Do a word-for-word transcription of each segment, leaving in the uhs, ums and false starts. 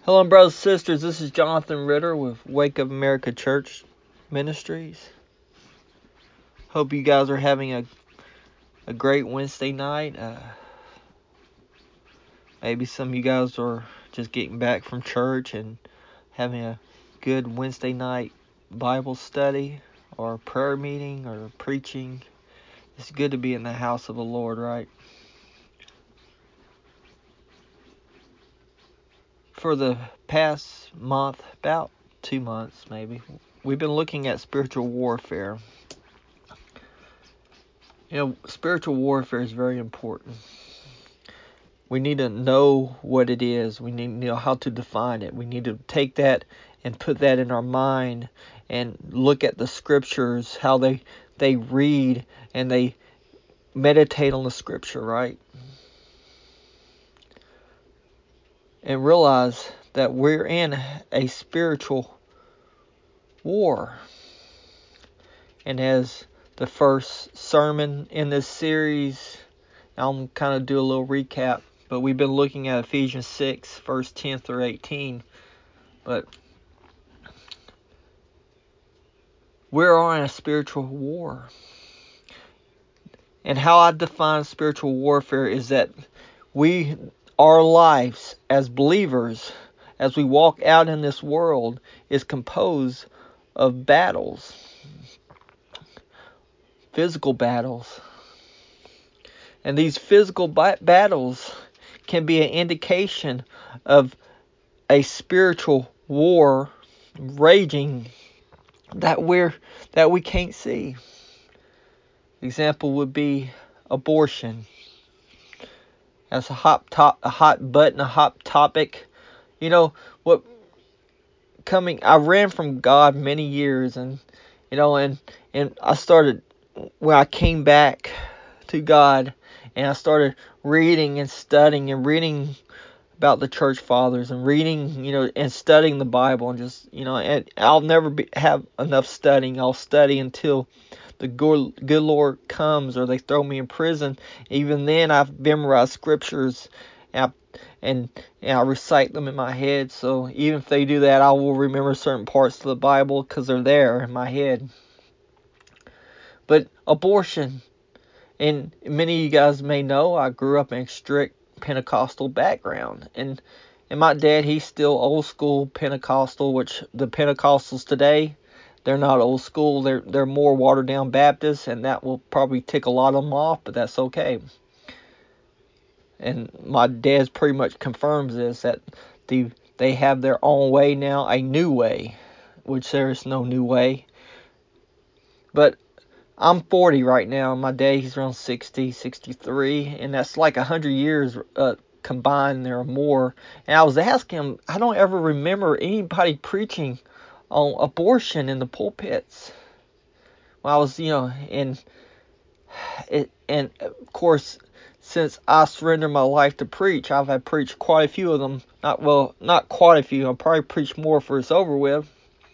Hello, brothers and sisters. This is Jonathan Ritter with Wake Up America Church Ministries. Hope you guys are having a a great Wednesday night. Uh, maybe some of you guys are just getting back from church and having a good Wednesday night Bible study or prayer meeting or preaching. It's good to be in the house of the Lord, right? For the past month, about two months maybe, we've been looking at spiritual warfare. You know, spiritual warfare is very important. We need to know what it is. We need to know how to define it. We need to take that and put that in our mind and look at the scriptures, how they they read and they meditate on the scripture, right? And realize that we're in a spiritual war. And as the first sermon in this series, I'm kind of do a little recap, but we've been looking at Ephesians six, verse ten through eighteen. But we're on a spiritual war. And how I define spiritual warfare is that we, our lives as believers, as we walk out in this world, is composed of battles, physical battles. And these physical ba- battles can be an indication of a spiritual war raging that we're that we can't see. Example would be abortion. That's a hot top, a hot button, a hot topic. You know what? Coming, I ran from God many years, and you know, and and I started when I came back to God, and I started reading and studying and reading about the church fathers and reading, you know, and studying the Bible, and just, you know, and I'll never be, have enough studying. I'll study until the good, good Lord comes or they throw me in prison. Even then, I've memorized scriptures and I, and, and I recite them in my head. So even if they do that, I will remember certain parts of the Bible because they're there in my head. But abortion, and many of you guys may know, I grew up in a strict Pentecostal background, and and my dad, he's still old school Pentecostal, which the Pentecostals today, they're not old school, they're they're more watered down Baptists, and that will probably tick a lot of them off, but that's okay. And my dad pretty much confirms this, that the they have their own way now, a new way, which there is no new way. But I'm forty right now. My dad, he's around sixty, sixty-three, and that's like one hundred years uh, combined there or more. And I was asking him, I don't ever remember anybody preaching on abortion in the pulpits. Well, I was, you know, and it, and of course, since I surrendered my life to preach, I've had preached quite a few of them. Not well, not quite a few. I'll probably preach more for it's over with.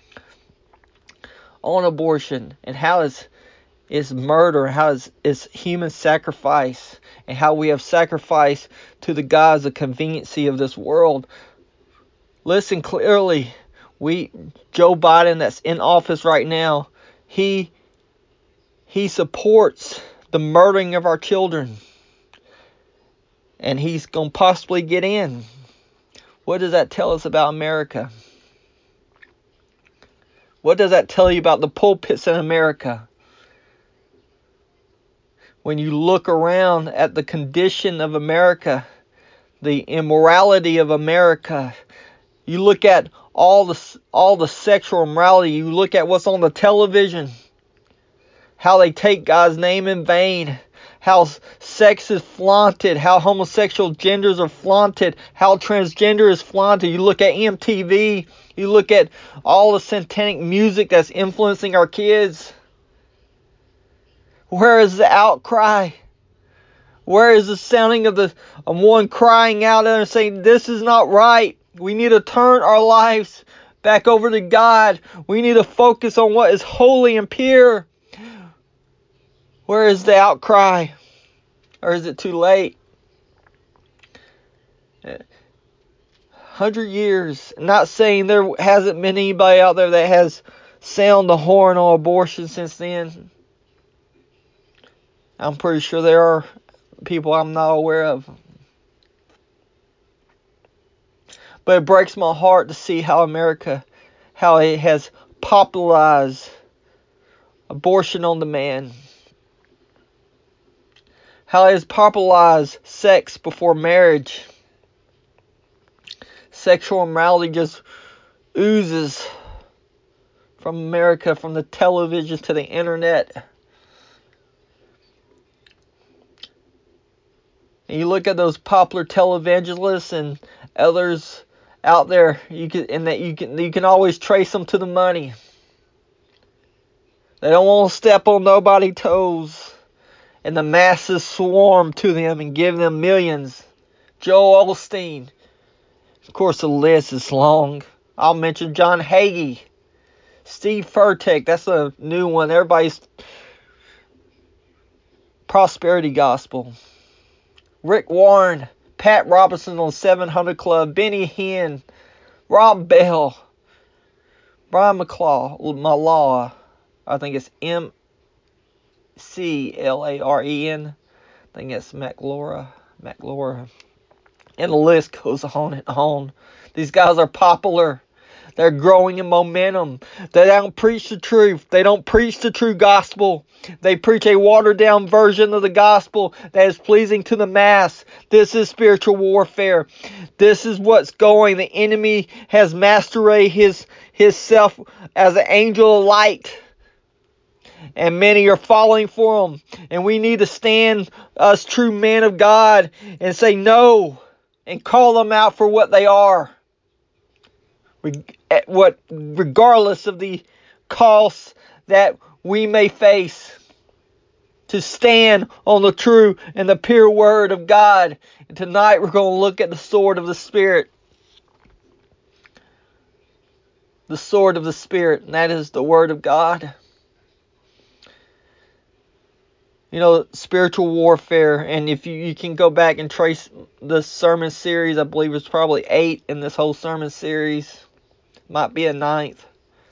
On abortion and how it's is murder, how is, is human sacrifice, and how we have sacrificed to the gods the conveniency of this world. Listen clearly, we Joe Biden that's in office right now, he he supports the murdering of our children, and he's gonna possibly get in. What does that tell us about America? What does that tell you about the pulpits in America? When you look around at the condition of America, the immorality of America, you look at all the all the sexual immorality, you look at what's on the television, how they take God's name in vain, how sex is flaunted, how homosexual genders are flaunted, how transgender is flaunted. You look at M T V, you look at all the satanic music that's influencing our kids. Where is the outcry? Where is the sounding of the of one crying out and saying, this is not right? We need to turn our lives back over to God. We need to focus on what is holy and pure. Where is the outcry? Or is it too late? Hundred years. Not saying there hasn't been anybody out there that has sound the horn on abortion since then. I'm pretty sure there are people I'm not aware of. But it breaks my heart to see how America, how it has popularized abortion on demand. How it has popularized sex before marriage. Sexual immorality just oozes from America, from the television to the internet. And you look at those popular televangelists and others out there, you can and that you can you can always trace them to the money. They don't want to step on nobody's toes, and the masses swarm to them and give them millions. Joel Osteen. Of course, the list is long. I'll mention John Hagee, Steve Furtick. That's a new one. Everybody's prosperity gospel. Rick Warren, Pat Robertson on seven hundred Club, Benny Hinn, Rob Bell, Brian McClaw, Malaw, I think it's M C L A R E N, I think it's McLaura, McLaura, and the list goes on and on. These guys are popular. They're growing in momentum. They don't preach the truth. They don't preach the true gospel. They preach a watered down version of the gospel that is pleasing to the mass. This is spiritual warfare. This is what's going. The enemy has masqueraded his, his self as an angel of light. And many are falling for him. And we need to stand, us true men of God, and say no. And call them out for what they are. What, regardless of the costs that we may face, to stand on the true and the pure word of God. And tonight we're going to look at the sword of the Spirit. The sword of the Spirit, and that is the word of God. You know, spiritual warfare, and if you, you can go back and trace the sermon series, I believe it's probably eight in this whole sermon series. Might be a ninth.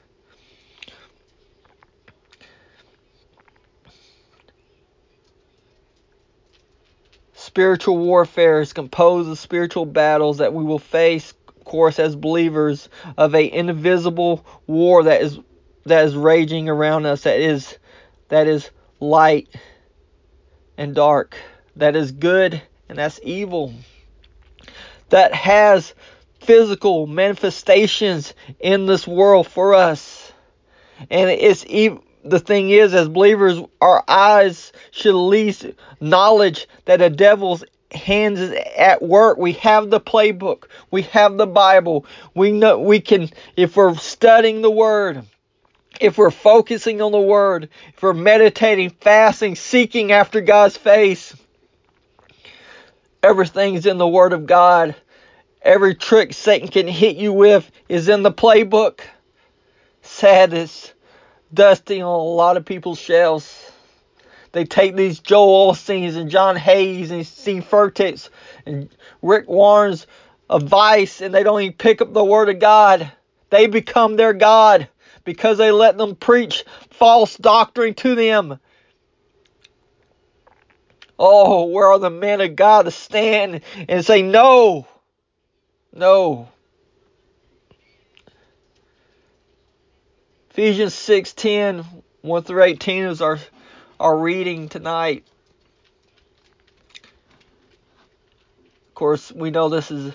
Spiritual warfare is composed of spiritual battles that we will face, of course, as believers, of a indivisible war that is that is raging around us, that is that is light and dark, that is good and that's evil, that has physical manifestations in this world for us. And it's even, the thing is, as believers, our eyes should at least acknowledge that the devil's hands is at work. We have the playbook. We have the Bible. We know we can, if we're studying the Word, if we're focusing on the Word, if we're meditating, fasting, seeking after God's face, everything's in the Word of God. Every trick Satan can hit you with is in the playbook. Sad, it's dusty on a lot of people's shelves. They take these Joel Osteens and John Hayes and Steve Furticks and Rick Warren's advice, and they don't even pick up the Word of God. They become their God because they let them preach false doctrine to them. Oh, where are the men of God to stand and say no? No. Ephesians six ten, one through eighteen is our, our reading tonight. Of course, we know this is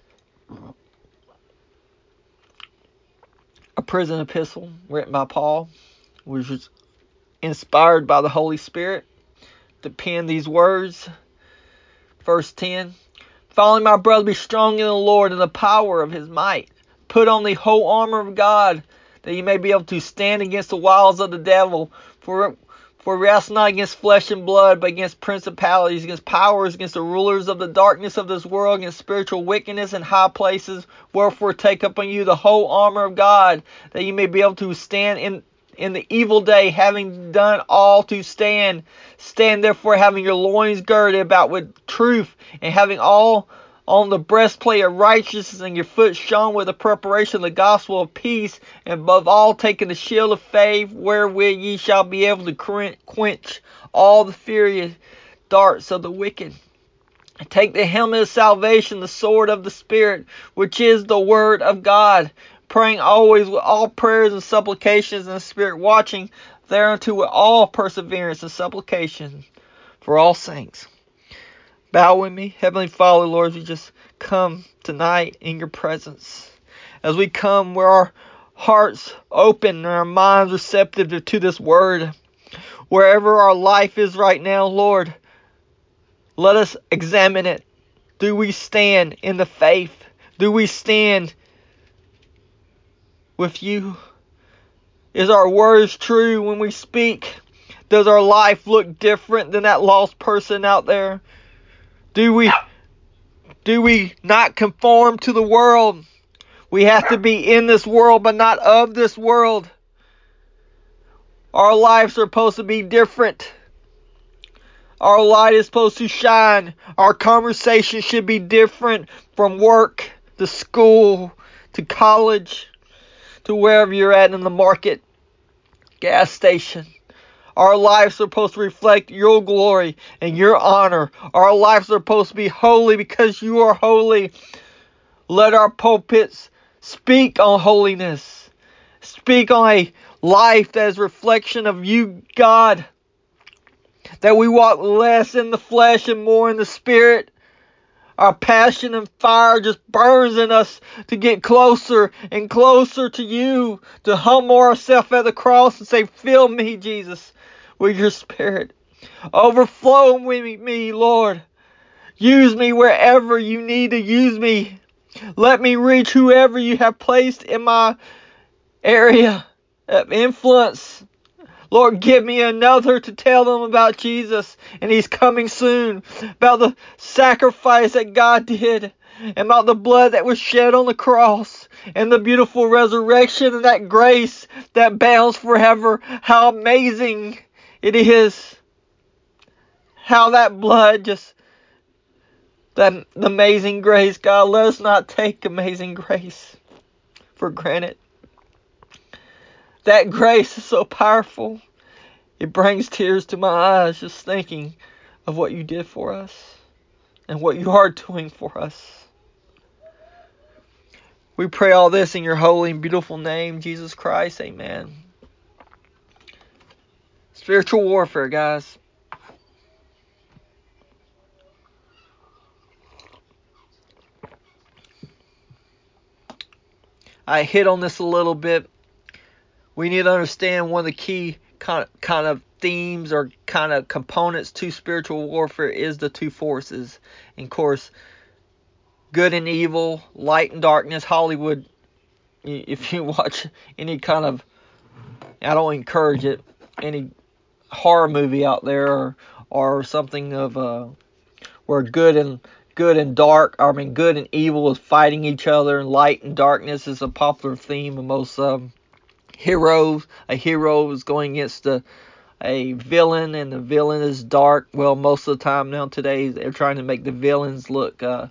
a prison epistle written by Paul, which was inspired by the Holy Spirit to pen these words. Verse ten. Finally, my brother, be strong in the Lord and the power of his might. Put on the whole armor of God, that you may be able to stand against the wiles of the devil. For, for we wrestle not against flesh and blood, but against principalities, against powers, against the rulers of the darkness of this world, against spiritual wickedness in high places. Wherefore take upon you the whole armor of God, that you may be able to stand in in the evil day, having done all to stand. Stand therefore, having your loins girded about with truth, and having all on the breastplate of righteousness, and your foot shone with the preparation of the gospel of peace, and above all taking the shield of faith, wherewith ye shall be able to quench all the fiery darts of the wicked. Take the helmet of salvation, the sword of the Spirit, which is the word of God, praying always with all prayers and supplications in the Spirit, watching thereunto with all perseverance and supplication for all saints. Bow with me. Heavenly Father, Lord, as we just come tonight in your presence. As we come where our hearts open and our minds receptive to this word. Wherever our life is right now, Lord, let us examine it. Do we stand in the faith? Do we stand with you? Is our words true when we speak? Does our life look different than that lost person out there? Do we do we not conform to the world? We have to be in this world, but not of this world. Our lives are supposed to be different. Our light is supposed to shine. Our conversation should be different from work to school to college to wherever you're at in the market, gas station. Our lives are supposed to reflect your glory and your honor. Our lives are supposed to be holy because you are holy. Let our pulpits speak on holiness. Speak on a life that is a reflection of you, God. That we walk less in the flesh and more in the Spirit. Our passion and fire just burns in us to get closer and closer to you. To humble ourselves at the cross and say, fill me, Jesus, with your Spirit. Overflow with me, Lord. Use me wherever you need to use me. Let me reach whoever you have placed in my area of influence. Lord, give me another to tell them about Jesus, and He's coming soon. About the sacrifice that God did, and about the blood that was shed on the cross, and the beautiful resurrection, and that grace that bounds forever. How amazing it is. How that blood just, that amazing grace, God, let us not take amazing grace for granted. That grace is so powerful. It brings tears to my eyes just thinking of what you did for us and what you are doing for us. We pray all this in your holy and beautiful name, Jesus Christ. Amen. Spiritual warfare, guys. I hit on this a little bit. We need to understand one of the key kind of, kind of themes or kind of components to spiritual warfare is the two forces. And of course, good and evil, light and darkness. Hollywood, if you watch any kind of, I don't encourage it, any horror movie out there or, or something of uh, where good and good and dark, I mean good and evil is fighting each other, and light and darkness is a popular theme of most um, heroes. A hero is going against a, a villain, and the villain is dark. Well, most of the time now today, they're trying to make the villains look uh,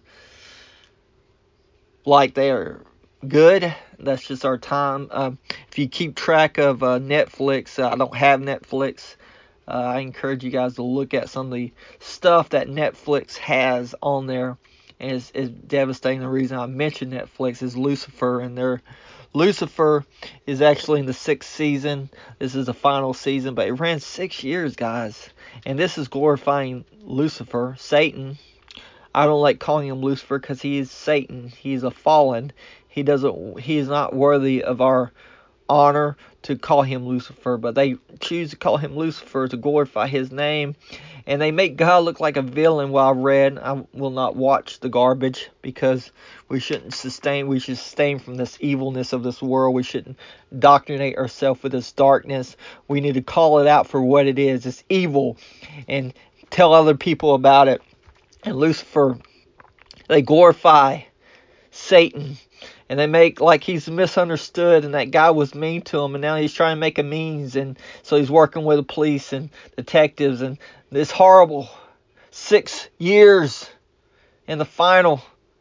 like they are good. That's just our time. Um, if you keep track of uh, Netflix, uh, I don't have Netflix. Uh, I encourage you guys to look at some of the stuff that Netflix has on there. And it's, it's devastating. The reason I mentioned Netflix is Lucifer, and their Lucifer is actually in the sixth season. This is the final season, but it ran six years, guys. And this is glorifying Lucifer, Satan. I don't like calling him Lucifer because he is Satan. He's a fallen. He doesn't. He is not worthy of our honor to call him Lucifer, but they choose to call him Lucifer to glorify his name, and they make God look like a villain. Well, I read, I will not watch the garbage because we shouldn't sustain, we should sustain from this evilness of this world. We shouldn't indoctrinate ourselves with this darkness. We need to call it out for what it is. It's evil, and tell other people about it. And Lucifer, they glorify Satan. And they make like he's misunderstood, and that guy was mean to him, and now he's trying to make amends, and so he's working with the police and detectives, and this horrible six years in the final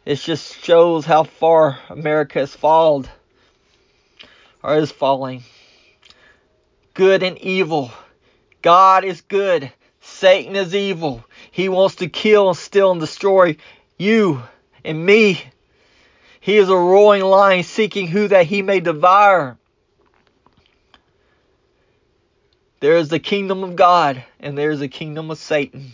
It just shows how far America has fallen, or is falling. Good and evil. God is good. Satan is evil. He wants to kill and steal and destroy you and me. He is a roaring lion seeking who that he may devour. There is the kingdom of God and there is the kingdom of Satan.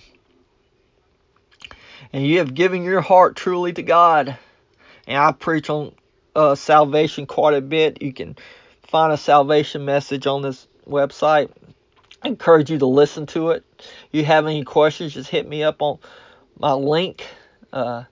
And you have given your heart truly to God. And I preach on uh, salvation quite a bit. You can find a salvation message on this website. I encourage you to listen to it. If you have any questions, just hit me up on my link. Uh,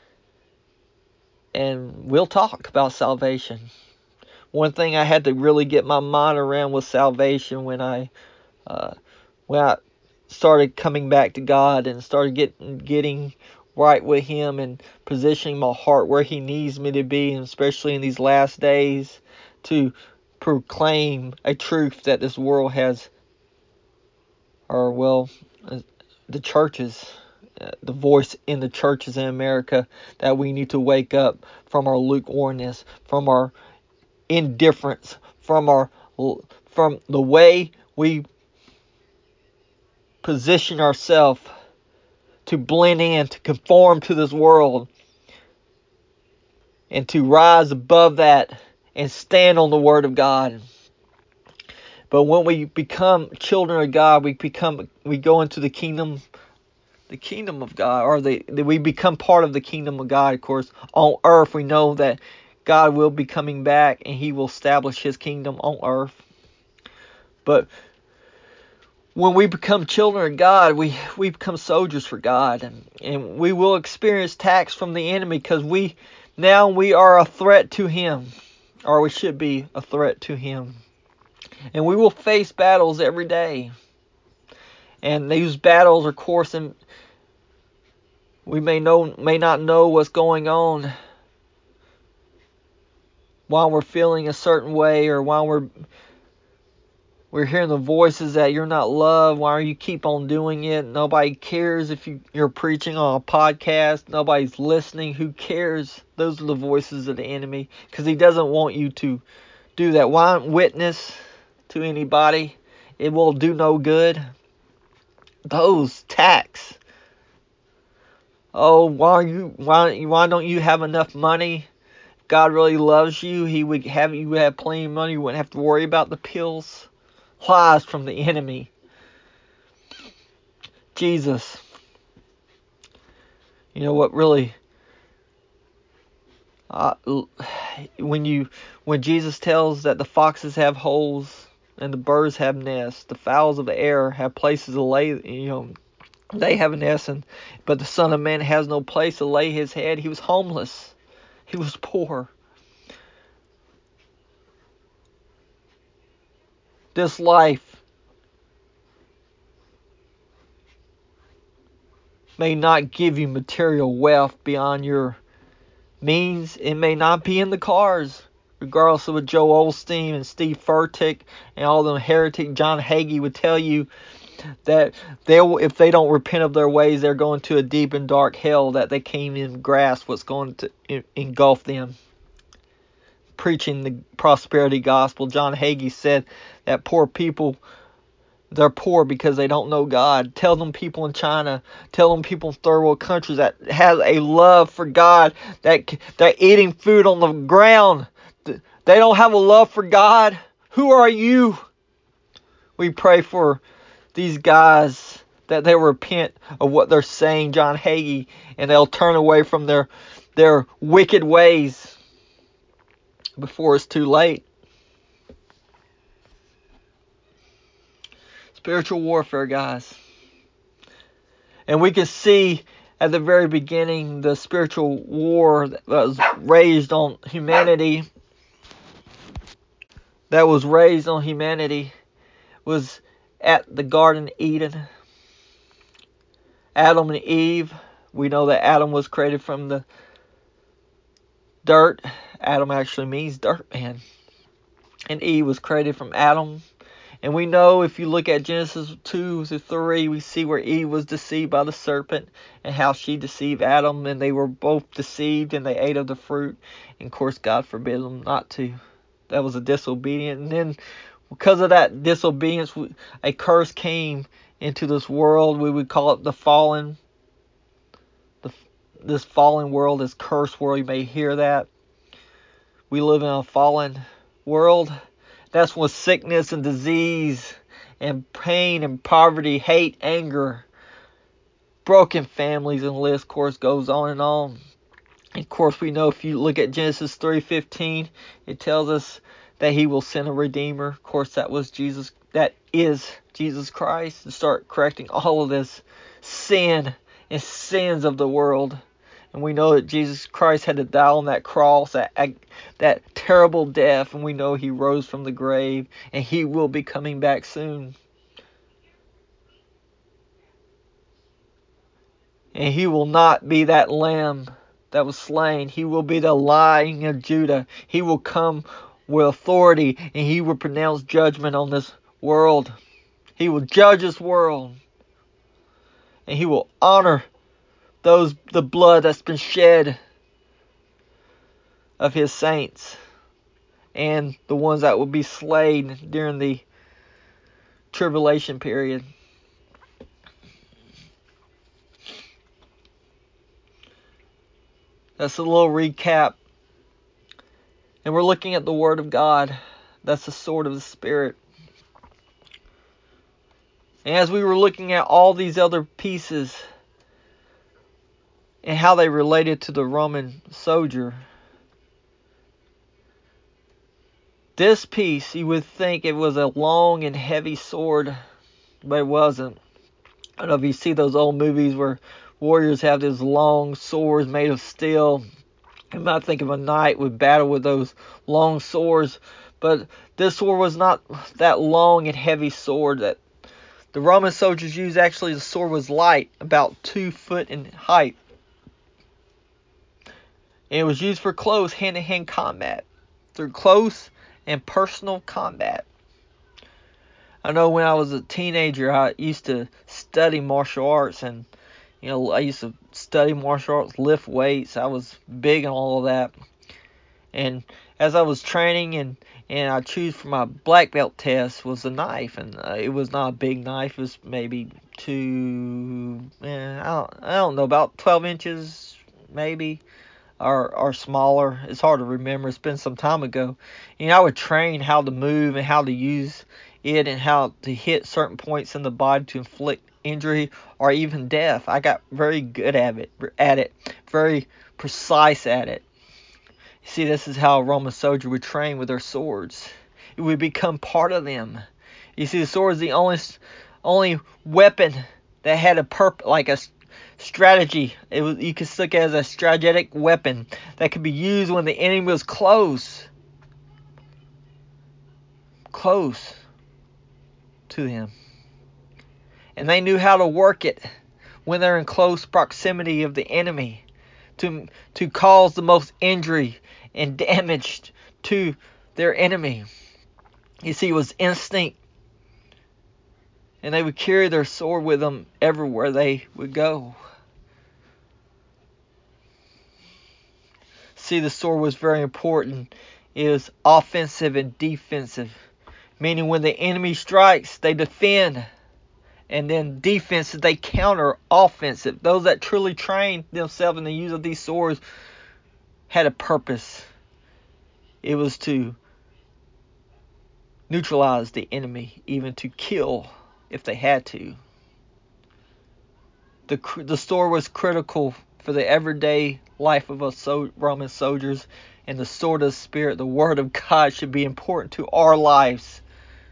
and we'll talk about salvation. One thing I had to really get my mind around was salvation when I uh, when I started coming back to God and started getting getting right with Him and positioning my heart where He needs me to be, and especially in these last days to proclaim a truth that this world has, or well, the churches, uh, the voice in the churches in America, that we need to wake up from our lukewarmness, from our indifference, from our from the way we position ourselves to blend in, to conform to this world, and to rise above that and stand on the Word of God. But when we become children of God, we become we go into the kingdom, the kingdom of God, or the, the we become part of the kingdom of God. Of course, on earth we know that God will be coming back and He will establish His kingdom on earth. But when we become children of God, we, we become soldiers for God. And, and we will experience attacks from the enemy because we now we are a threat to Him. Or we should be a threat to Him. And we will face battles every day. And these battles, of course, and we may know may not know what's going on while we're feeling a certain way, or while we're We're hearing the voices that you're not loved. Why are you keep on doing it? Nobody cares if you, you're preaching on a podcast. Nobody's listening. Who cares? Those are the voices of the enemy, because he doesn't want you to do that. Why not witness to anybody? It will do no good. Those attacks. Oh, why are you? Why why don't you have enough money? If God really loves you, He would have you have plenty of money. You wouldn't have to worry about the pills. Lies from the enemy. Jesus. You know what really uh, when you when Jesus tells that the foxes have holes and the birds have nests, the fowls of the air have places to lay, you know, they have a nest, and but the Son of Man has no place to lay his head. He was homeless. He was poor. This life may not give you material wealth beyond your means. It may not be in the cars, regardless of what Joel Osteen and Steve Furtick and all them heretic John Hagee would tell you, that they, if they don't repent of their ways, they're going to a deep and dark hell that they can't even grasp what's going to engulf them. Preaching the prosperity gospel, John Hagee said that poor people, they're poor because they don't know God. Tell them people in China, tell them people in third world countries that have a love for God, that they're eating food on the ground. They don't have a love for God. Who are you? We pray for these guys that they repent of what they're saying, John Hagee, and they'll turn away from their their wicked ways before it's too late. Spiritual warfare, guys. And we can see at the very beginning the spiritual war that was raised on humanity, that was raised on humanity, was at the Garden of Eden. Adam and Eve, we know that Adam was created from the dirt. Adam actually means dirt man. And Eve was created from Adam. And we know if you look at Genesis two to three, we see where Eve was deceived by the serpent and how she deceived Adam, and they were both deceived and they ate of the fruit. And of course, God forbid them not to. That was a disobedience. And then because of that disobedience, a curse came into this world. We would call it the fallen. The, this fallen world, this cursed world. You may hear that. We live in a fallen world. That's when sickness and disease and pain and poverty, hate, anger, broken families, and the list, of course, goes on and on. And of course, we know if you look at Genesis three fifteen, it tells us that He will send a Redeemer. Of course, that was Jesus. That is Jesus Christ to start correcting all of this sin and sins of the world. And we know that Jesus Christ had to die on that cross, that that terrible death, and we know He rose from the grave, and He will be coming back soon. And He will not be that lamb that was slain. He will be the Lion of Judah. He will come with authority, and He will pronounce judgment on this world. He will judge this world, and He will honor those the blood that's been shed of His saints and the ones that will be slain during the tribulation period. That's a little recap. And we're looking at the Word of God. That's the sword of the Spirit. And as we were looking at all these other pieces and how they related to the Roman soldier, this piece, you would think it was a long and heavy sword, but it wasn't. I don't know if you see those old movies where warriors have these long swords made of steel. You might think of a knight would battle with those long swords, but this sword was not that long and heavy sword that the Roman soldiers used. Actually, the sword was light, about two foot in height. And it was used for close hand-to-hand combat, through close and personal combat. I know when I was a teenager, I used to study martial arts, and you know, I used to study martial arts, lift weights. I was big on all of that. And as I was training and, and I chose for my black belt test was a knife. And uh, it was not a big knife. It was maybe two, eh, I, don't, I don't know, about twelve inches maybe. Or, or smaller. It's hard to remember. It's been some time ago. And I would train how to move and how to use it and how to hit certain points in the body to inflict injury or even death. I got very good at it, at it, very precise at it. You see, this is how a Roman soldier would train with their swords. It would become part of them. You see, the sword is the only only weapon that had a purpose, like a strategy. It was, you could look at it as a strategic weapon that could be used when the enemy was close, close to them. And they knew how to work it when they're in close proximity of the enemy to, to cause the most injury and damage to their enemy. You see, it was instinct. And they would carry their sword with them everywhere they would go. See, the sword was very important. It was offensive and defensive. Meaning when the enemy strikes, they defend. And then defensive, they counter offensive. Those that truly trained themselves in the use of these swords had a purpose. It was to neutralize the enemy, even to kill if they had to. The, the sword was critical for the everyday life of us so, Roman soldiers. And the sword of the Spirit, the Word of God, should be important to our lives.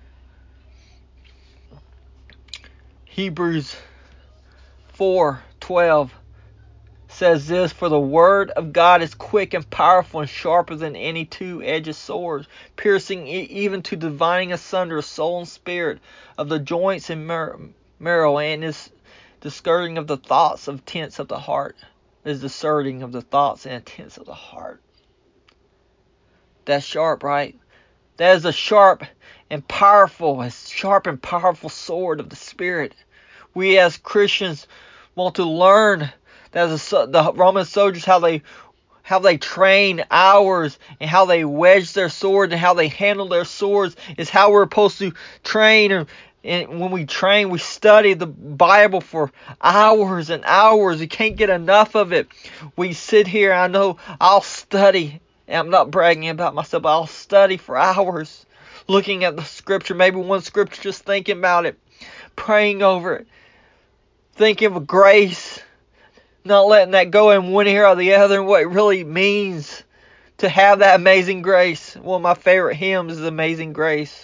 Hebrews four twelve says this, for the Word of God is quick and powerful and sharper than any two-edged sword, piercing even to dividing asunder soul and spirit, of the joints and marrow, and is discerning of the thoughts of intents of the heart. Is discerning of the thoughts and intents of the heart. That's sharp, right? That is a sharp and powerful, a sharp and powerful sword of the Spirit. We as Christians want to learn that the, the Roman soldiers, how they how they train hours and how they wedge their swords and how they handle their swords is how we're supposed to train. And, and when we train, we study the Bible for hours and hours. We can't get enough of it. We sit here. I know I'll study. And I'm not bragging about myself, but I'll study for hours looking at the scripture, maybe one scripture, just thinking about it, praying over it, thinking of grace, not letting that go in one ear or the other, and what it really means to have that amazing grace. One of my favorite hymns is Amazing Grace.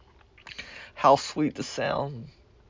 How sweet the sound.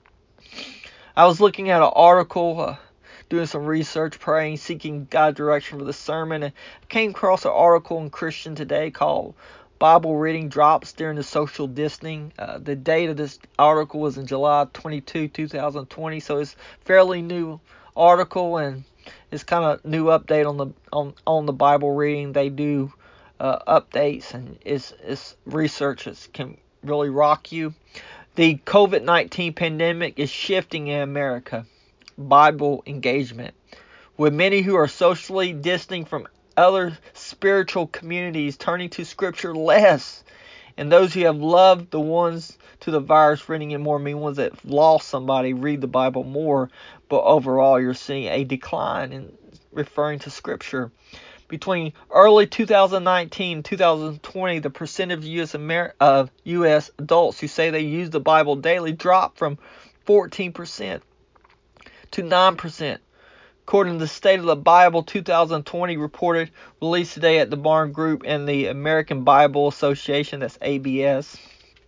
I was looking at an article, uh, doing some research, praying, seeking God's direction for the sermon, and I came across an article in Christian Today called Bible Reading Drops During the Social Distancing. Uh, the date of this article was in July twenty-second, twenty twenty, so it's a fairly new article, and it's kind of new update on the on, on the Bible reading. They do uh, updates, and it's, it's research that can really rock you. The COVID nineteen pandemic is shifting in America Bible engagement, with many who are socially distancing from other spiritual communities turning to Scripture less, and those who have loved the ones to the virus reading it more, mean ones that have lost somebody read the Bible more. But overall, you're seeing a decline in referring to Scripture. Between early two thousand nineteen and two thousand twenty, the percentage of U S Amer- uh, U S adults who say they use the Bible daily dropped from fourteen percent to nine percent. According to the State of the Bible two thousand twenty reported, released today at the Barnes Group and the American Bible Association, that's A B S,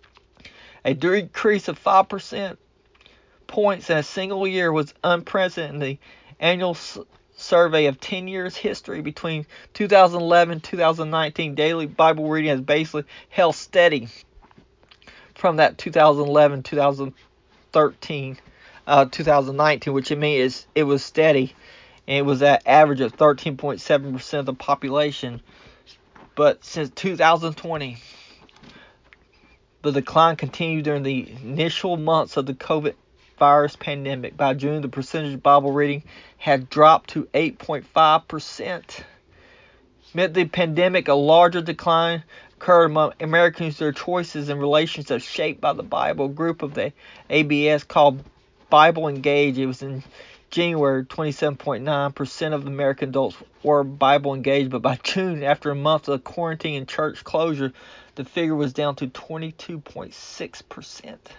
a decrease of five percent points in a single year was unprecedented in the annual s- survey of ten years history. Between two thousand eleven and two thousand nineteen, daily Bible reading has basically held steady from that two thousand eleven, two thousand thirteen, uh, two thousand nineteen, which it means it was steady, and it was at average of thirteen point seven percent of the population. But since two thousand twenty, the decline continued during the initial months of the COVID virus pandemic. By June, the percentage of Bible reading had dropped to eight point five percent. Amid the pandemic, a larger decline occurred among Americans. Their choices and relationships shaped by the Bible. A group of the A B S called Bible Engaged. It was in January, twenty-seven point nine percent of American adults were Bible engaged, but by June, after a month of quarantine and church closure, the figure was down to twenty-two point six percent.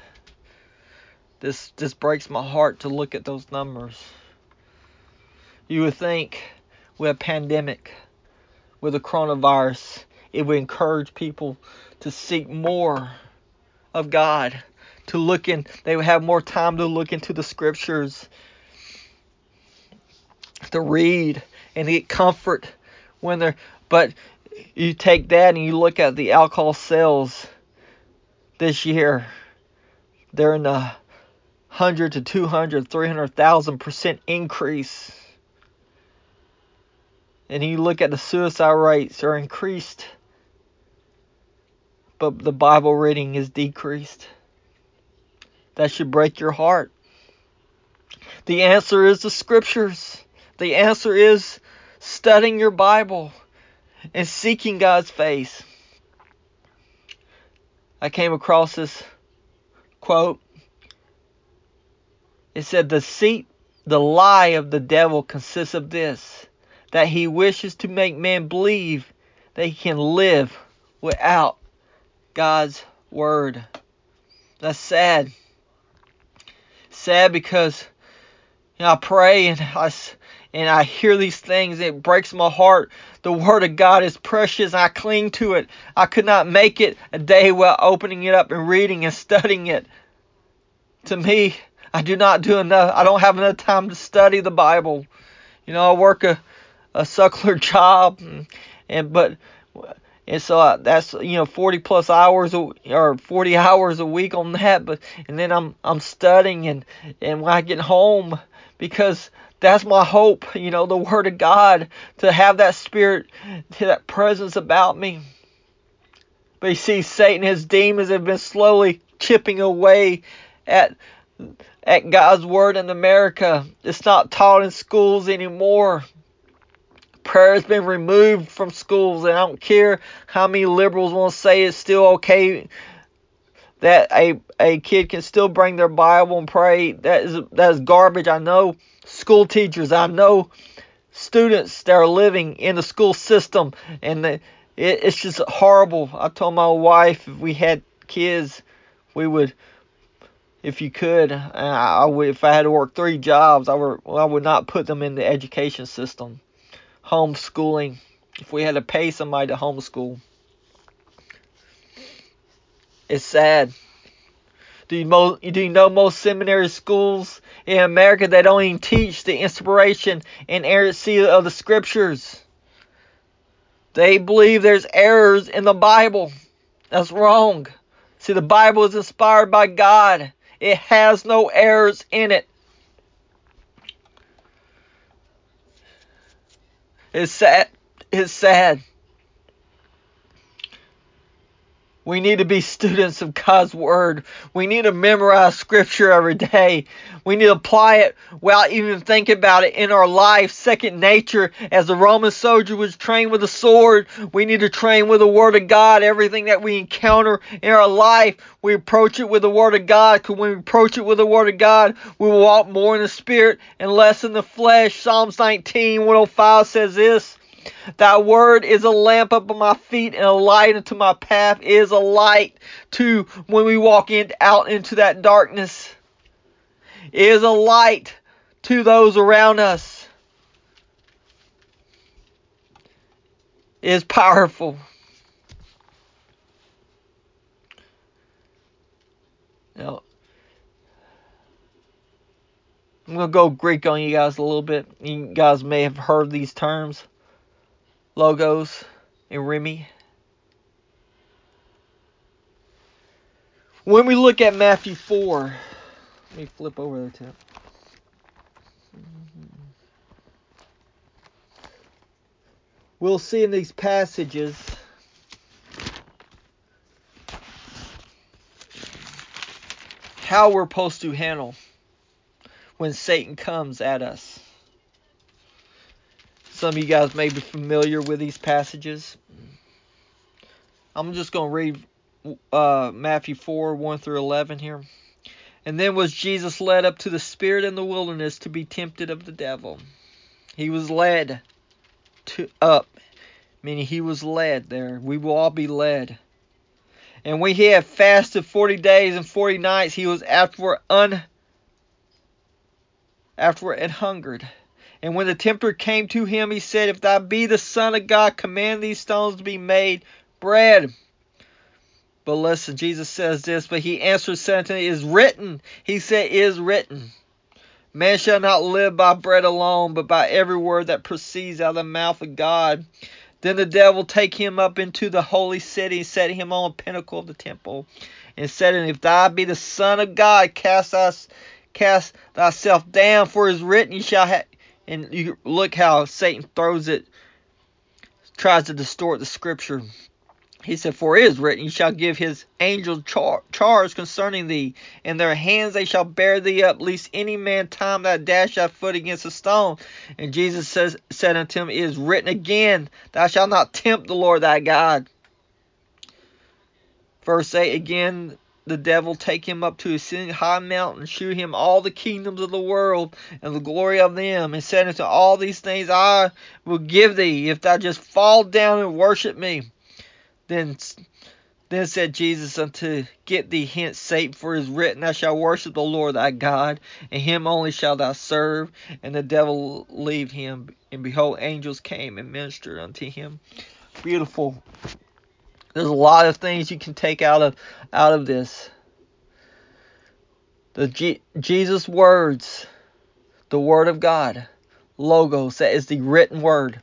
This this breaks my heart to look at those numbers. You would think with a pandemic, with a coronavirus, it would encourage people to seek more of God, to look in, they would have more time to look into the scriptures, to read and get comfort when they're, but you take that and you look at the alcohol sales this year, they're in the one hundred to two hundred, three hundred thousand percent increase. And you look at the suicide rates are increased, but the Bible reading is decreased. That should break your heart. The answer is the scriptures. The answer is studying your Bible and seeking God's face. I came across this quote. It said, the deceit, the lie of the devil consists of this, that he wishes to make man believe that he can live without God's word. That's sad. Sad because, you know, I pray and I, and I hear these things. It breaks my heart. The word of God is precious. I cling to it. I could not make it a day without opening it up and reading and studying it. To me, I do not do enough. I don't have enough time to study the Bible. You know, I work a, a secular job, and, and but and so I, that's you know forty plus hours or forty hours a week on that. But and then I'm I'm studying and and when I get home, because that's my hope. You know, the Word of God, to have that Spirit, to that presence about me. But you see, Satan and his demons have been slowly chipping away at at God's word in America. It's not taught in schools anymore. Prayer has been removed from schools, and I don't care how many liberals want to say it's still okay that a a kid can still bring their Bible and pray. That is that is garbage. I know school teachers, I know students that are living in the school system, and the, it, it's just horrible. I told my wife if we had kids, we would, if you could, I, I would, if I had to work three jobs, I would I would not put them in the education system. Homeschooling, if we had to pay somebody to homeschool. It's sad. Do you, mo- do you know most seminary schools in America, they don't even teach the inspiration and inerrancy of the scriptures? They believe there's errors in the Bible. That's wrong. See, the Bible is inspired by God. It has no errors in it. It's sad. It's sad. We need to be students of God's Word. We need to memorize Scripture every day. We need to apply it without even thinking about it in our life. Second nature, as the Roman soldier was trained with a sword, we need to train with the Word of God. Everything that we encounter in our life, we approach it with the Word of God. Because when we approach it with the Word of God, we will walk more in the Spirit and less in the flesh. Psalms nineteen, one oh five says this: Thy word is a lamp unto my feet and a light unto my path. It is a light to when we walk in, out into that darkness. It is a light to those around us. It is powerful. Now, I'm going to go Greek on you guys a little bit. You guys may have heard these terms. Logos and Remi. When we look at Matthew four, let me flip over there too. We'll see in these passages how we're supposed to handle when Satan comes at us. Some of you guys may be familiar with these passages. I'm just going to read uh, Matthew four, one through eleven here. And then was Jesus led up to the Spirit in the wilderness to be tempted of the devil. He was led to up, meaning he was led there. We will all be led. And when he had fasted forty days and forty nights, he was afterward un afterward and hungered. And when the tempter came to him, he said, If thou be the Son of God, command these stones to be made bread. But listen, Jesus says this, but he answered, said unto him, It is written. He said, It is written. Man shall not live by bread alone, but by every word that proceeds out of the mouth of God. Then the devil take him up into the holy city, set him on a pinnacle of the temple, and said, If thou be the Son of God, cast us, cast thyself down, for it is written, you shall have. And you look how Satan throws it, tries to distort the scripture. He said, For it is written, you shall give his angels char- charge concerning thee. In their hands they shall bear thee up, lest any man time thy dash thy foot against a stone. And Jesus says, said unto him, It is written again, Thou shalt not tempt the Lord thy God. Verse eight, again, the devil take him up to a high mountain, shew him all the kingdoms of the world, and the glory of them, and said unto all these things I will give thee, if thou just fall down and worship me. Then, then said Jesus unto, Get thee hence, Satan, for it is written, Thou shalt worship the Lord thy God, and him only shalt thou serve. And the devil leave him, and behold, angels came and ministered unto him. Beautiful. There's a lot of things you can take out of out of this. The G- Jesus words, the Word of God, Logos, that is the written word.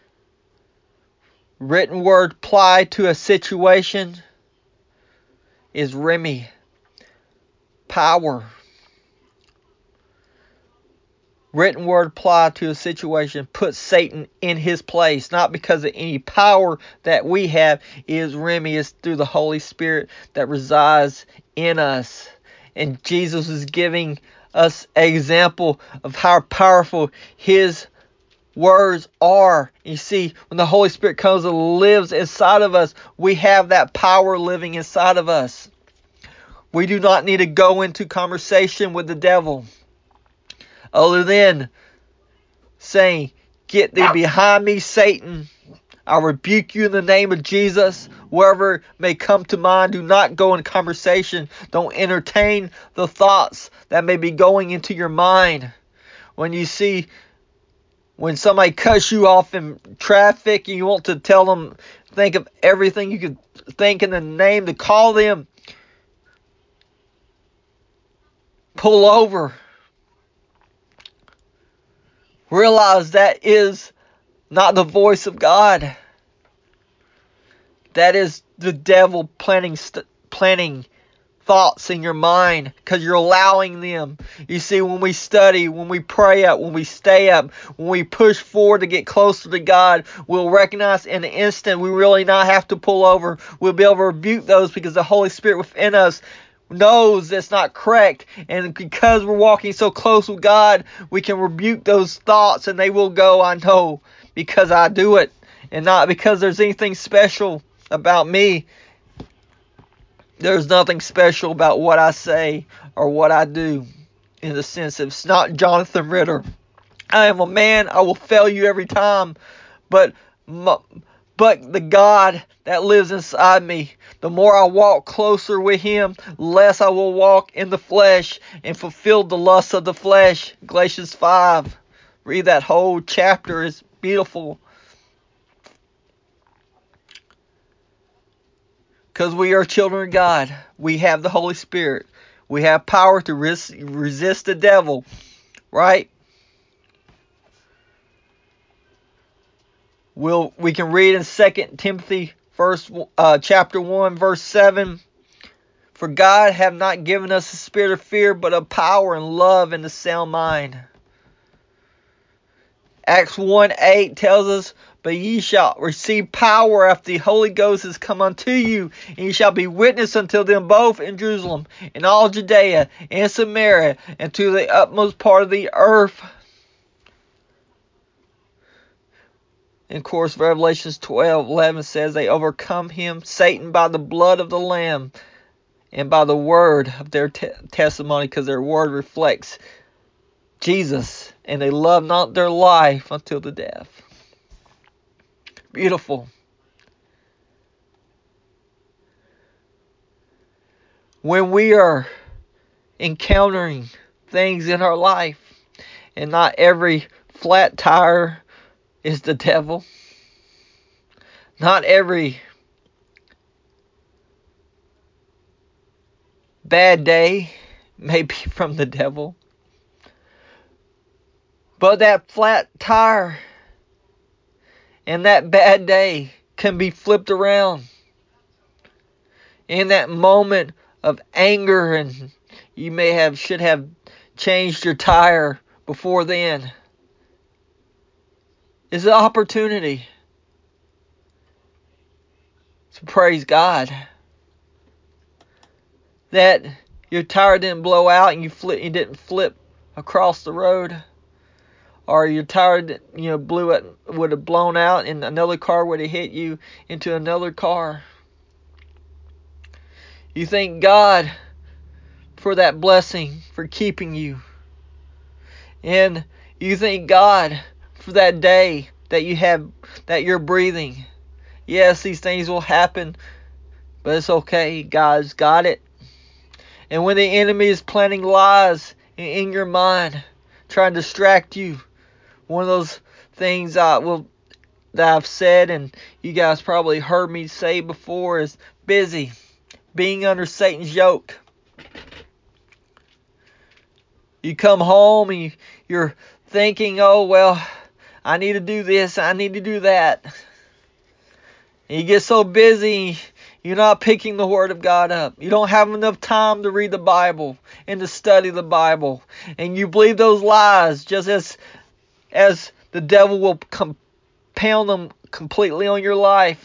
Written word applied to a situation is Remi, power. written word applied to a situation puts Satan in his place, not because of any power that we have. It is remedious through the Holy Spirit that resides in us. And Jesus is giving us an example of how powerful his words are. You see, when the Holy Spirit comes and lives inside of us, we have that power living inside of us. We do not need to go into conversation with the devil other than saying, "Get thee behind me, Satan. I rebuke you in the name of Jesus." Wherever may come to mind, do not go in conversation. Don't entertain the thoughts that may be going into your mind. When you see, when somebody cuts you off in traffic and you want to tell them, think of everything you could think in the name to call them, pull over. Realize that is not the voice of God. That is the devil planting st- planting thoughts in your mind, because you're allowing them. You see, when we study, when we pray up, when we stay up, when we push forward to get closer to God, we'll recognize in an instant we really not have to pull over. We'll be able to rebuke those because the Holy Spirit within us knows that's not correct, and because we're walking so close with God, we can rebuke those thoughts and they will go. I know, because I do it, and not because there's anything special about me. There's nothing special about what I say or what I do, in the sense of it's not Jonathan Ritter. I am a man, I will fail you every time, but but the God that lives inside me, the more I walk closer with him, less I will walk in the flesh and fulfill the lusts of the flesh. Galatians five. Read that whole chapter. It's beautiful. Because we are children of God. We have the Holy Spirit. We have power to res- resist the devil. Right? We'll, we can read in Second Timothy first, uh, chapter one, verse seven. For God hath not given us a spirit of fear, but of power and love and a sound mind. Acts one eight tells us, but ye shall receive power after the Holy Ghost is come unto you, and ye shall be witness unto them both in Jerusalem, in all Judea, and Samaria, and to the utmost part of the earth. And of course, Revelations twelve eleven says they overcome him, Satan, by the blood of the Lamb and by the word of their te- testimony, because their word reflects Jesus, and they love not their life until the death. Beautiful. When we are encountering things in our life, and not every flat tire is the devil, not every bad day may be from the devil, but that flat tire and that bad day can be flipped around. In that moment of anger, and you may have should have changed your tire before then, is an opportunity to praise God that your tire didn't blow out and you flip, you didn't flip across the road, or your tire, you know, blew it, would have blown out and another car would have hit you into another car. You thank God for that blessing, for keeping you. And you thank God for that day that you have, that you're breathing. Yes, these things will happen, but it's okay. God's got it. And when the enemy is planting lies in your mind, trying to distract you, one of those things I will that I've said, and you guys probably heard me say before, is busy, being under Satan's yoke. You come home and you, you're thinking, oh, well, I need to do this, I need to do that. And you get so busy, you're not picking the Word of God up. You don't have enough time to read the Bible. and to study the Bible, and you believe those lies, just as as the devil will compound them completely on your life,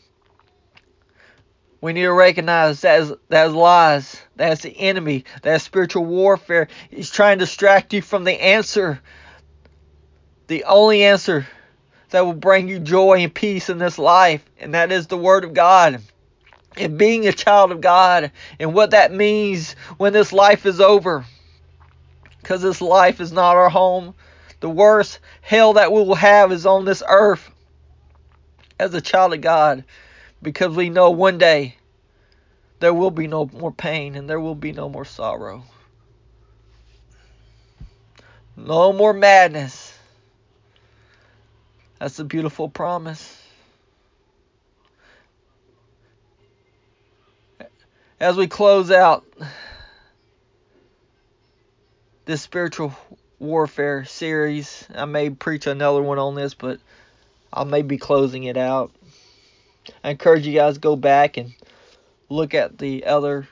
we need to recognize that is, that is lies. That's the enemy. That's spiritual warfare. He's trying to distract you from the answer. The only answer that will bring you joy and peace in this life. And that is the Word of God. And being a child of God. And what that means when this life is over. Because this life is not our home. The worst hell that we will have is on this earth. As a child of God. Because we know one day there will be no more pain and there will be no more sorrow. No more madness. That's a beautiful promise. As we close out this spiritual warfare series, I may preach another one on this, but I may be closing it out. I encourage you guys to go back and look at the other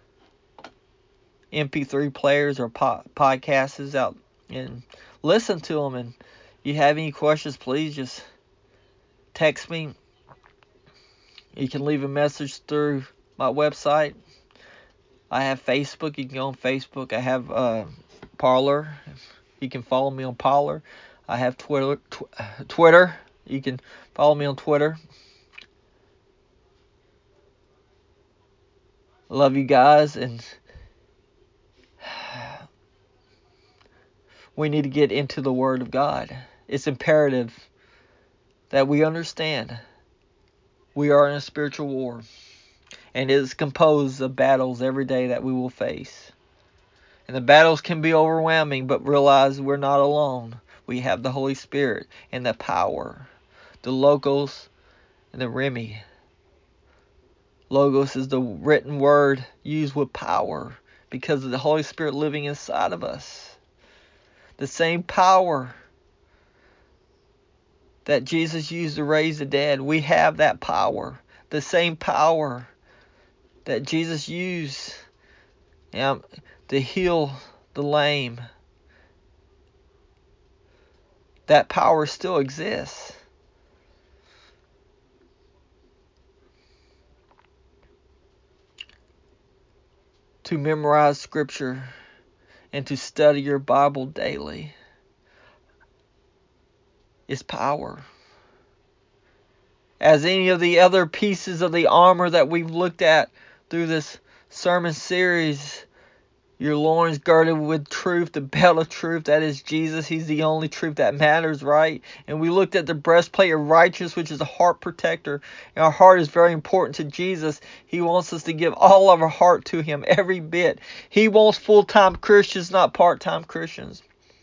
M P three players or po- podcasts out and listen to them. And if you have any questions, please just text me. You can leave a message through my website. I have Facebook. You can go on Facebook. I have uh, Parler. You can follow me on Parler. I have Twitter. Tw- Twitter. You can follow me on Twitter. Love you guys, and we need to get into the Word of God. It's imperative that we understand we are in a spiritual war, and it is composed of battles every day that we will face. And the battles can be overwhelming, but realize we're not alone. We have the Holy Spirit and the power, the Logos and the Rhema. Logos is the written word used with power because of the Holy Spirit living inside of us. The same power that Jesus used to raise the dead, we have that power. The same power that Jesus used um, to heal the lame, that power still exists. To memorize Scripture and to study your Bible daily is power. As any of the other pieces of the armor that we've looked at through this sermon series, your loins girded with truth, the belt of truth, that is Jesus. He's the only truth that matters, right? And we looked at the breastplate of righteousness, which is a heart protector. And our heart is very important to Jesus. He wants us to give all of our heart to Him, every bit. He wants full-time Christians, not part-time Christians.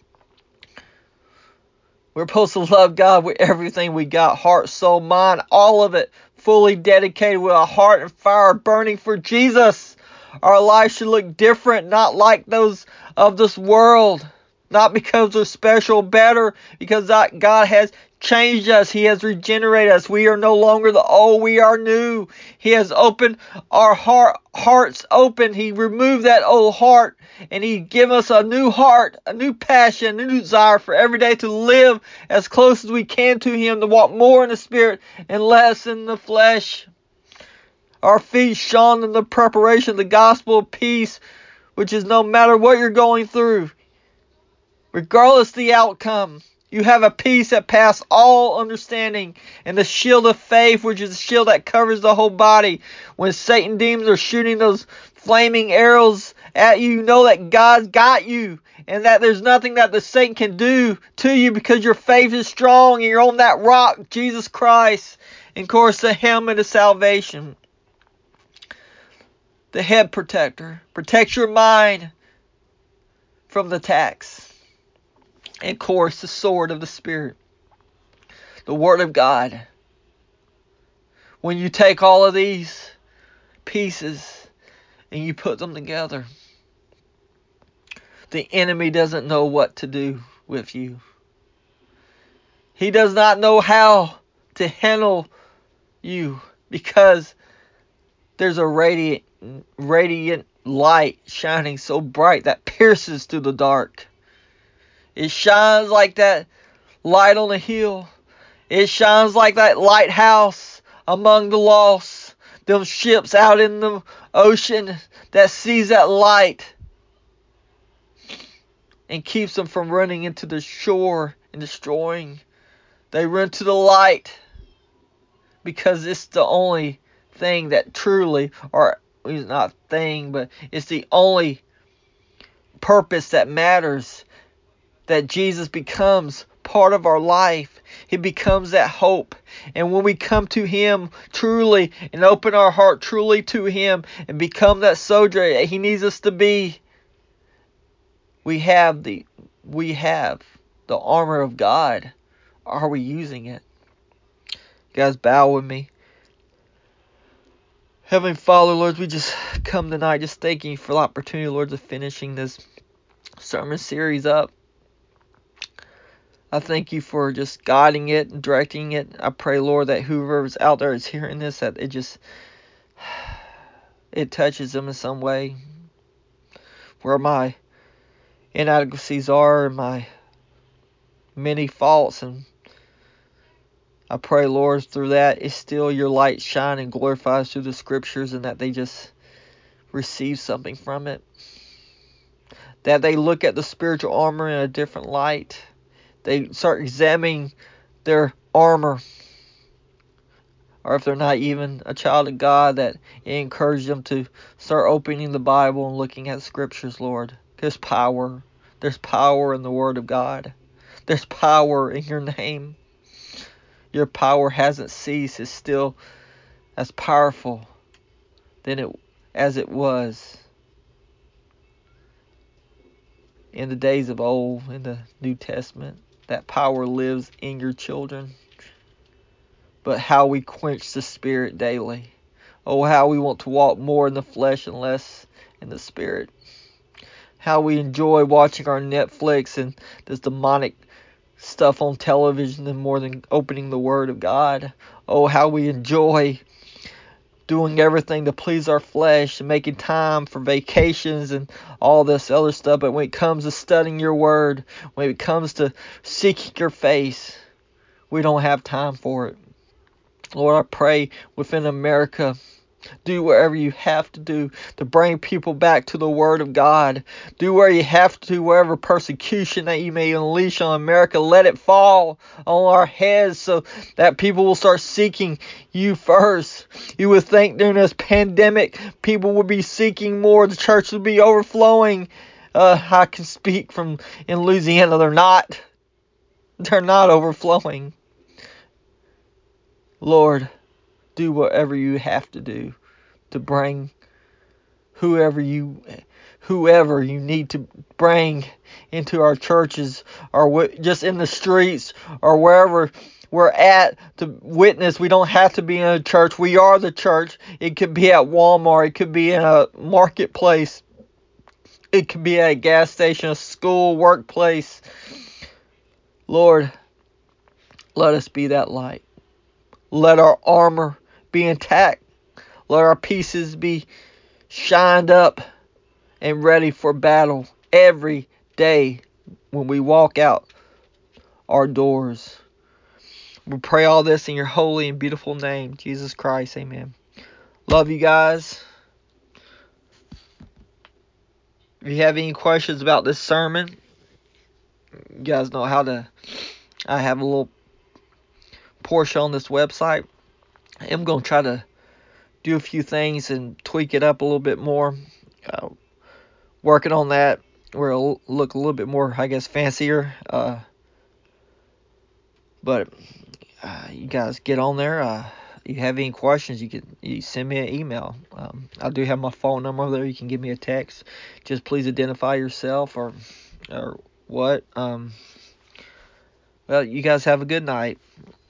We're supposed to love God with everything we got, heart, soul, mind, all of it, fully dedicated with a heart and fire burning for Jesus. Our lives should look different, not like those of this world. Not because we're special, better, because God has changed us. He has regenerated us. We are no longer the old, we are new. He has opened our heart, hearts open. He removed that old heart, and He given us a new heart, a new passion, a new desire for every day to live as close as we can to Him, to walk more in the Spirit and less in the flesh. Our feet shone in the preparation of the gospel of peace, which is no matter what you're going through, regardless of the outcome, you have a peace that passes all understanding, and the shield of faith, which is the shield that covers the whole body. When Satan demons are shooting those flaming arrows at you, you know that God's got you, and that there's nothing that the Satan can do to you because your faith is strong and you're on that rock, Jesus Christ. And of course, the helmet of salvation. The head protector protects your mind from the attacks. And of course, the sword of the Spirit, the Word of God. When you take all of these pieces and you put them together, the enemy doesn't know what to do with you. He does not know how to handle you because there's a radiant, radiant light shining so bright that pierces through the dark. It shines like that light on a hill. It shines like that lighthouse among the lost. Them ships out in the ocean that sees that light and keeps them from running into the shore and destroying. They run to the light because it's the only thing that truly, or it's not thing, but it's the only purpose that matters. That Jesus becomes part of our life. He becomes that hope. And when we come to Him truly and open our heart truly to Him and become that soldier that He needs us to be, we have the we have the armor of God. Are we using it? You guys, bow with me. Heavenly Father, Lord, we just come tonight just thanking you for the opportunity, Lord, of finishing this sermon series up. I thank you for just guiding it and directing it. I pray, Lord, that whoever's out there is hearing this, that it just, it touches them in some way. Where my inadequacies are and my many faults. And I pray, Lord, through that, it's still your light shine and glorifies through the scriptures, and that they just receive something from it. That they look at the spiritual armor in a different light. They start examining their armor. Or if they're not even a child of God, that it encourages them to start opening the Bible and looking at scriptures, Lord. There's power. There's power in the Word of God. There's power in your name. Your power hasn't ceased. It's still as powerful than it as it was in the days of old, in the New Testament. That power lives in your children. But how we quench the Spirit daily. Oh, how we want to walk more in the flesh and less in the Spirit. How we enjoy watching our Netflix and this demonic stuff on television and more than opening the Word of God. Oh, how we enjoy doing everything to please our flesh and making time for vacations and all this other stuff. But when it comes to studying your Word, when it comes to seeking your face, we don't have time for it. Lord, I pray within America, do whatever you have to do to bring people back to the Word of God. Do where you have to, whatever persecution that you may unleash on America, let it fall on our heads so that people will start seeking you first. You would think during this pandemic, people would be seeking more. The church would be overflowing. Uh, I can speak from in Louisiana. They're not. They're not overflowing. Lord, do whatever you have to do to bring whoever you whoever you need to bring into our churches, or just in the streets, or wherever we're at to witness. We don't have to be in a church. We are the church. It could be at Walmart. It could be in a marketplace. It could be at a gas station, a school, workplace. Lord, let us be that light. Let our armor be intact. Let our pieces be shined up and ready for battle every day when we walk out our doors. We pray all this in your holy and beautiful name, Jesus Christ. Amen. Love you guys. If you have any questions about this sermon, you guys know how to. I have a little portion on this website. I'm going to try to do a few things and tweak it up a little bit more. Uh, working on that where it'll look a little bit more, I guess, fancier. Uh, but uh, you guys get on there. Uh, if you have any questions, you can you send me an email. Um, I do have my phone number there. You can give me a text. Just please identify yourself or or what. Um, well, you guys have a good night.